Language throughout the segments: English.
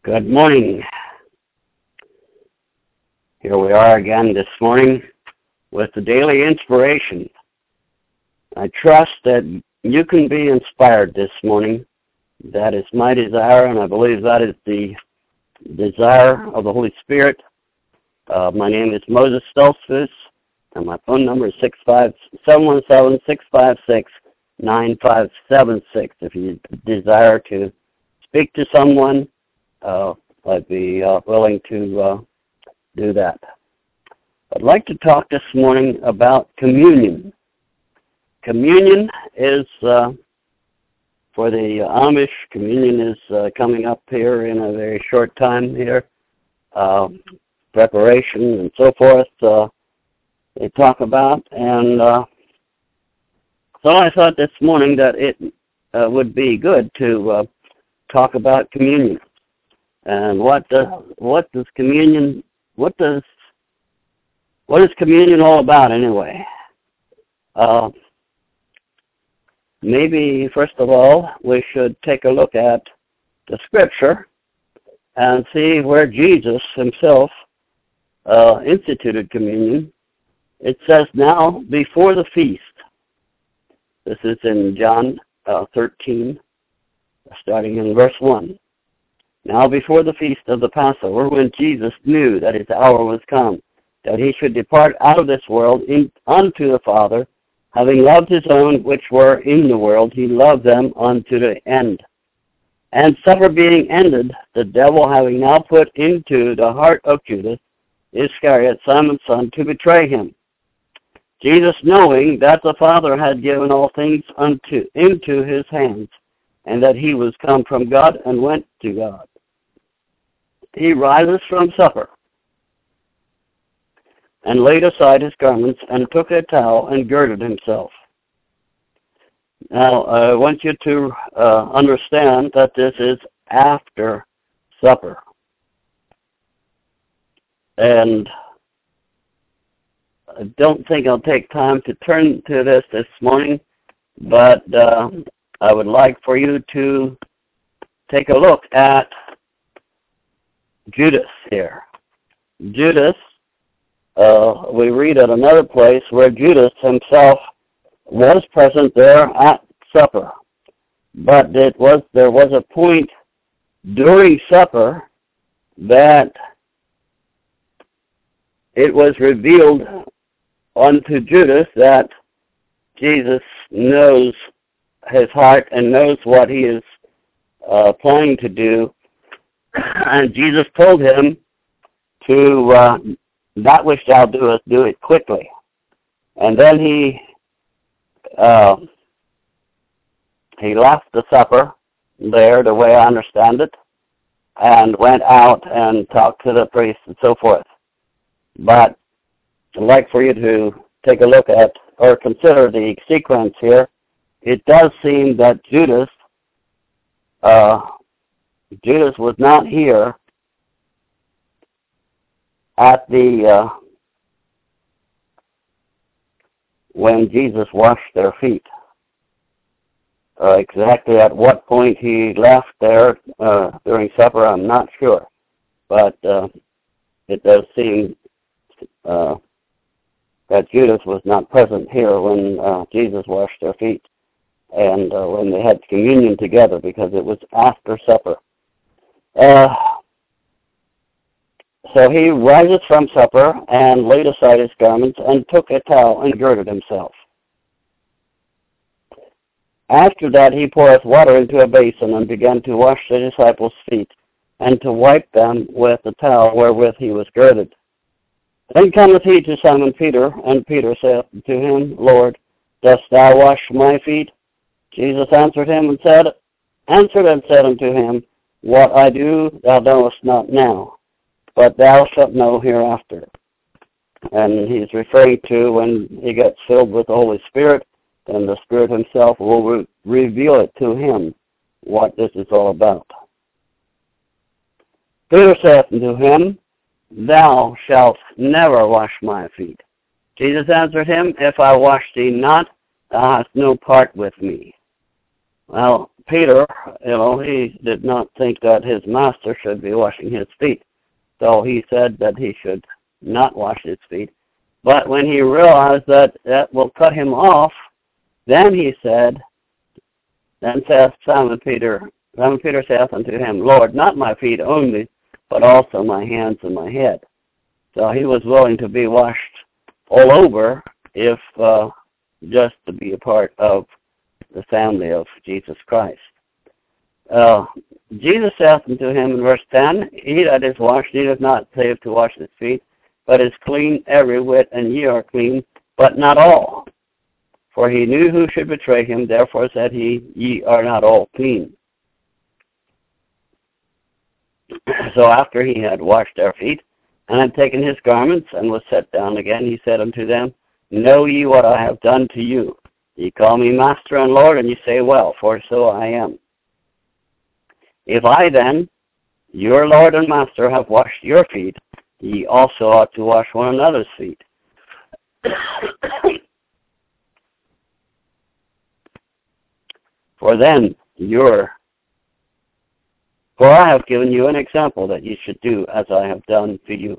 Good morning. Here we are again this morning with the daily inspiration. I trust that you can be inspired this morning. That is my desire, and I believe that is the desire of the Holy Spirit. My name is Moses Stoltzfus, and my phone number is 717-656-9576. If you desire to speak to someone, I'd be willing to do that. I'd like to talk this morning about communion. Communion is, for the Amish, communion is coming up here in a very short time here. Preparation and so forth they talk about. And so I thought this morning that it would be good to talk about communion. And what is communion all about anyway? Maybe first of all we should take a look at the scripture and see where Jesus himself instituted communion. It says, now before the feast. This is in John 13, starting in verse 1. Now before the feast of the Passover, when Jesus knew that his hour was come, that he should depart out of this world unto the Father, having loved his own which were in the world, he loved them unto the end. And supper being ended, the devil having now put into the heart of Judas Iscariot, Simon's son, to betray him. Jesus, knowing that the Father had given all things into his hands, and that he was come from God and went to God, he rises from supper, and laid aside his garments, and took a towel, and girded himself. Now, I want you to understand that this is after supper. And I don't think I'll take time to turn to this morning, but I would like for you to take a look at Judas here. Judas, we read at another place where Judas himself was present there at supper. But there was a point during supper that it was revealed unto Judas that Jesus knows his heart and knows what he is planning to do. And Jesus told him to, that which thou doest, do it quickly. And then he left the supper there, the way I understand it, and went out and talked to the priests and so forth. But I'd like for you to take a look at or consider the sequence here. It does seem that Judas was not here at the when Jesus washed their feet. Exactly at what point he left there during supper, I'm not sure, but it does seem that Judas was not present here when Jesus washed their feet and when they had communion together, because it was after supper. So he rises from supper and laid aside his garments and took a towel and girded himself. After that he poureth water into a basin and began to wash the disciples' feet and to wipe them with the towel wherewith he was girded. Then cometh he to Simon Peter, and Peter saith to him, Lord, dost thou wash my feet? Jesus answered and said unto him, What I do thou knowest not now, but thou shalt know hereafter. And he's referring to when he gets filled with the Holy Spirit, and the Spirit himself will reveal it to him, what this is all about. Peter saith unto him, Thou shalt never wash my feet. Jesus answered him, If I wash thee not, thou hast no part with me. Well, Peter, he did not think that his master should be washing his feet. So he said that he should not wash his feet. But when he realized that that will cut him off, then he said, then saith Simon Peter saith unto him, Lord, not my feet only, but also my hands and my head. So he was willing to be washed all over if just to be a part of the family of Jesus Christ. Jesus saith unto him in verse 10, He that is washed needeth not save to wash his feet, but is clean every whit, and ye are clean, but not all. For he knew who should betray him, therefore said he, Ye are not all clean. So after he had washed their feet, and had taken his garments, and was set down again, he said unto them, Know ye what I have done to you? Ye call me Master and Lord, and ye say, Well, for so I am. If I then, your Lord and Master, have washed your feet, ye also ought to wash one another's feet. For I have given you an example that ye should do as I have done to you.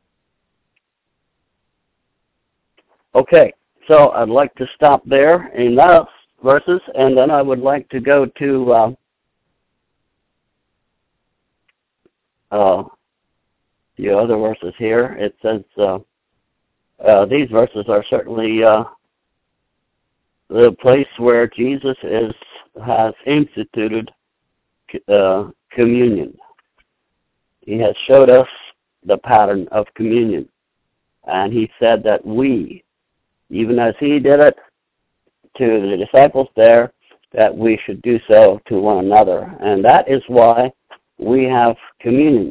Okay, so I'd like to stop there in those verses, and then I would like to go to the other verses here. It says these verses are certainly the place where Jesus has instituted communion. He has showed us the pattern of communion, and he said that we, even as he did it to the disciples there, that we should do so to one another, and that is why we have communion.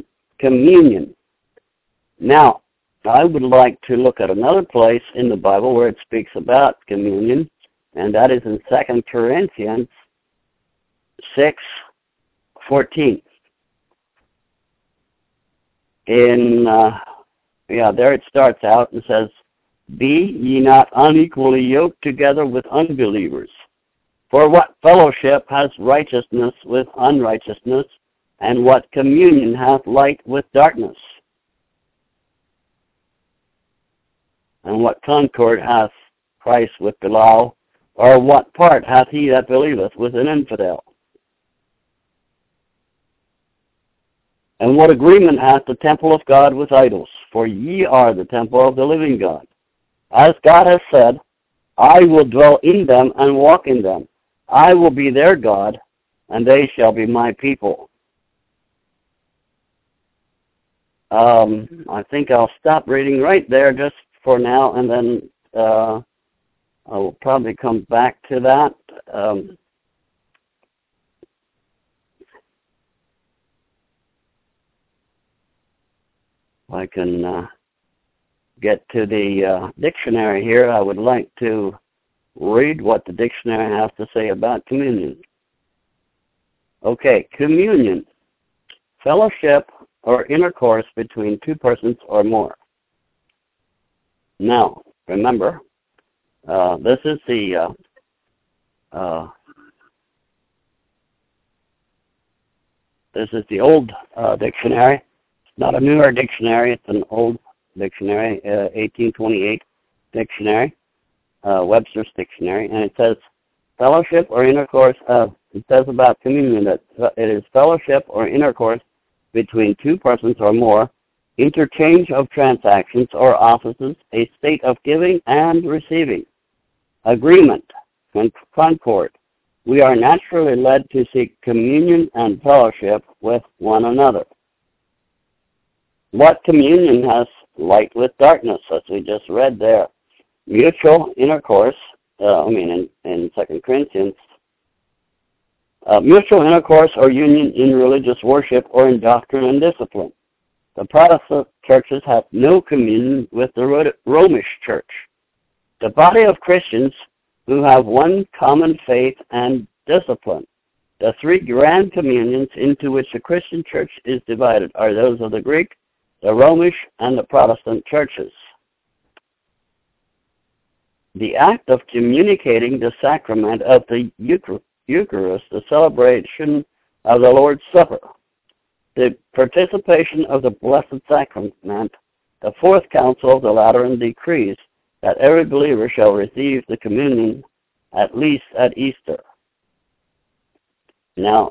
Now, I would like to look at another place in the Bible where it speaks about communion, and that is in 2 Corinthians 6:14. There it starts out and says, Be ye not unequally yoked together with unbelievers. For what fellowship has righteousness with unrighteousness, and what communion hath light with darkness? And what concord hath Christ with Belial? Or what part hath he that believeth with an infidel? And what agreement hath the temple of God with idols? For ye are the temple of the living God. As God has said, I will dwell in them and walk in them. I will be their God, and they shall be my people. I think I'll stop reading right there just for now, and then I will probably come back to that. I can get to the dictionary here. I would like to read what the dictionary has to say about communion. Okay, communion, fellowship or intercourse between two persons or more. Now, remember, this is the old dictionary. It's not a newer dictionary. It's an old dictionary, 1828 dictionary, Webster's dictionary, and it says fellowship or intercourse. It says about communion that it is fellowship or intercourse between two persons or more, interchange of transactions or offices, a state of giving and receiving, agreement, and concord. We are naturally led to seek communion and fellowship with one another. What communion has light with darkness, as we just read there? Mutual intercourse, in 2 Corinthians, mutual intercourse or union in religious worship or in doctrine and discipline. The Protestant churches have no communion with the Romish church. The body of Christians who have one common faith and discipline. The three grand communions into which the Christian church is divided are those of the Greek, the Romish, and the Protestant churches. The act of communicating the sacrament of the Eucharist, the celebration of the Lord's Supper, the participation of the Blessed Sacrament, the fourth council of the Lateran decrees that every believer shall receive the communion at least at Easter. Now,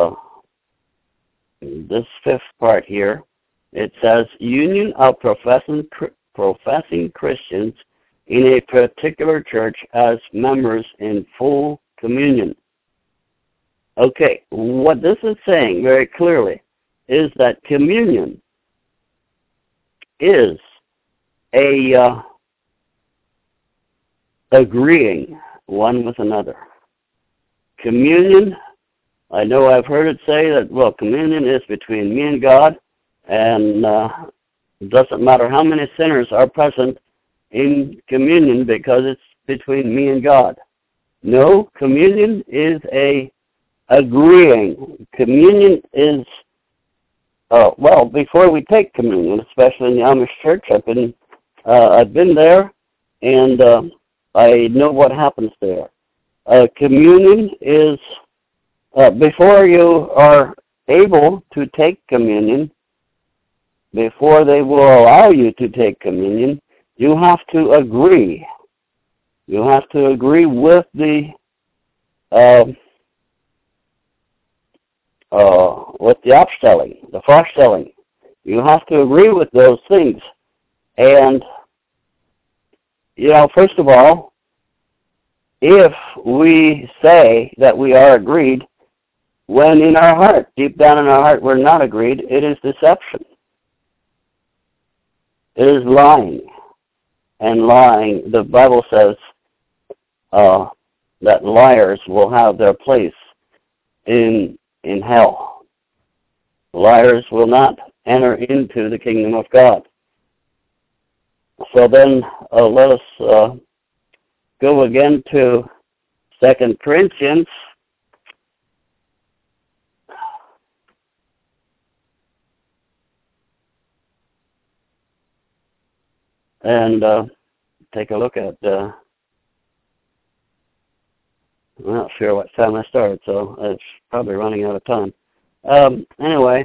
this fifth part here, it says, union of professing Christians in a particular church as members in full communion. Okay, what this is saying very clearly is that communion is a agreeing one with another. Communion, I know I've heard it say that, well, communion is between me and God, and it doesn't matter how many sinners are present in communion because it's between me and God. No, communion is a agreeing. Communion is, well, before we take communion, especially in the Amish church, I've been there, and I know what happens there. Communion is, before you are able to take communion, before they will allow you to take communion, you have to agree. You have to agree with the Abstelling, the Vorstellung. You have to agree with those things. And, first of all, if we say that we are agreed, when in our heart, deep down in our heart, we're not agreed, it is deception. It is lying. And lying, the Bible says that liars will have their place in hell. Liars will not enter into the kingdom of God. So then let us go again to 2 Corinthians. And take a look at, I'm not sure what time I started, so it's probably running out of time. Anyway,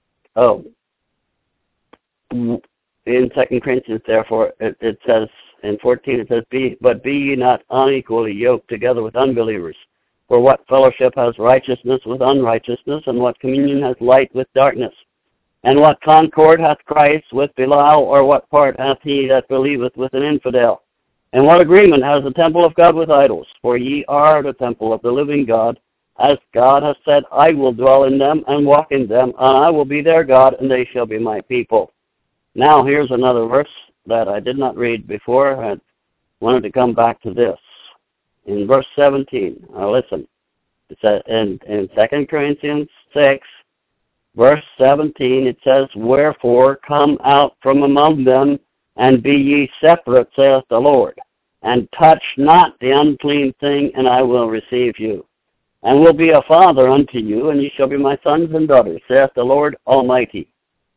in 2 Corinthians, therefore, it says, in 14, it says, But be ye not unequally yoked together with unbelievers. For what fellowship has righteousness with unrighteousness, and what communion has light with darkness? And what concord hath Christ with Belial, or what part hath he that believeth with an infidel? And what agreement has the temple of God with idols? For ye are the temple of the living God, as God hath said, I will dwell in them and walk in them, and I will be their God, and they shall be my people. Now here's another verse that I did not read before. I wanted to come back to this. In verse 17, now listen. It says in 2 Corinthians 6, verse 17, it says, Wherefore come out from among them, and be ye separate, saith the Lord, and touch not the unclean thing, and I will receive you, and will be a father unto you, and ye shall be my sons and daughters, saith the Lord Almighty.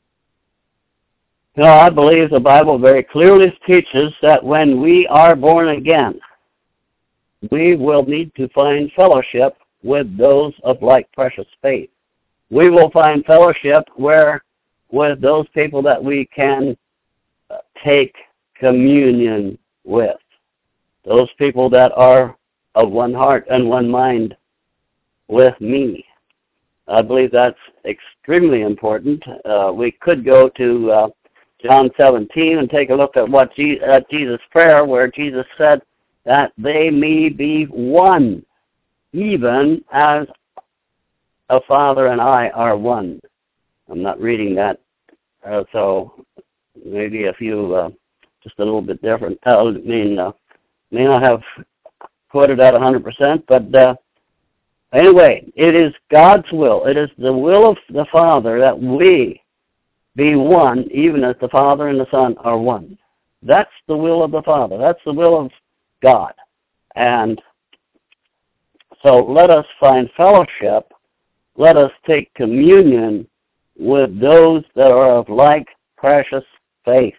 Now, I believe the Bible very clearly teaches that when we are born again, we will need to find fellowship with those of like precious faith. We will find fellowship with those people that we can take communion with. Those people that are of one heart and one mind with me. I believe that's extremely important. We could go to John 17 and take a look at at Jesus' prayer, where Jesus said that they may be one, even as a Father and I are one. I'm not reading that, so maybe a few, just a little bit different. May not have quoted that 100%, but anyway, it is God's will. It is the will of the Father that we be one, even as the Father and the Son are one. That's the will of the Father. That's the will of God. And so let us find fellowship. Let us take communion with those that are of like precious faith.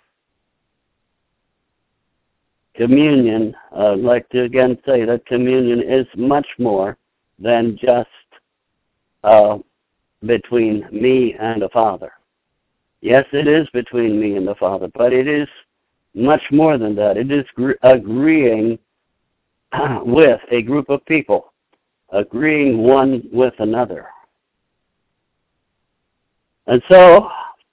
Communion, I'd like to again say that communion is much more than just between me and the Father. Yes, it is between me and the Father, but it is much more than that. It is agreeing with a group of people, agreeing one with another. And so,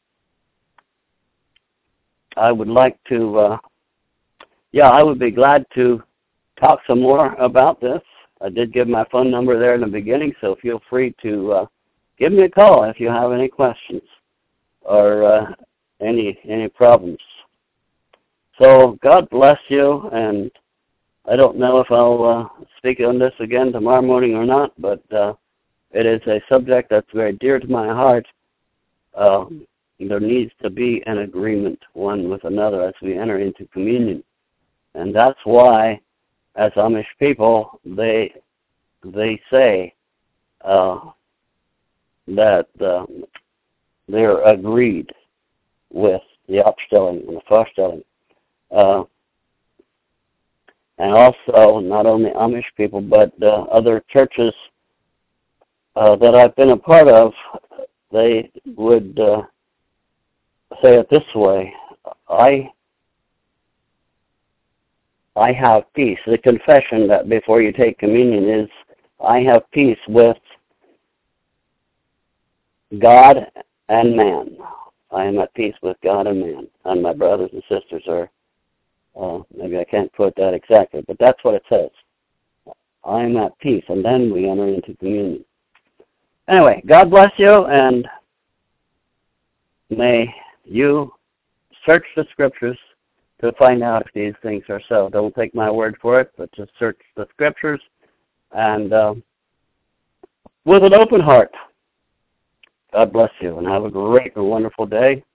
I would like to, I would be glad to talk some more about this. I did give my phone number there in the beginning, so feel free to give me a call if you have any questions or any problems. So God bless you, and I don't know if I'll speak on this again tomorrow morning or not, but it is a subject that's very dear to my heart. There needs to be an agreement one with another as we enter into communion. And that's why, as Amish people, they say that they're agreed with the Aufstellung and the Vorstellung. And also, not only Amish people, but other churches that I've been a part of, they would say it this way: I have peace. The confession that before you take communion is, I have peace with God and man. I am at peace with God and man. And my brothers and sisters are, maybe I can't quote that exactly, but that's what it says. I am at peace, and then we enter into communion. Anyway, God bless you, and may you search the Scriptures to find out if these things are so. Don't take my word for it, but just search the Scriptures, and with an open heart. God bless you, and have a great and wonderful day.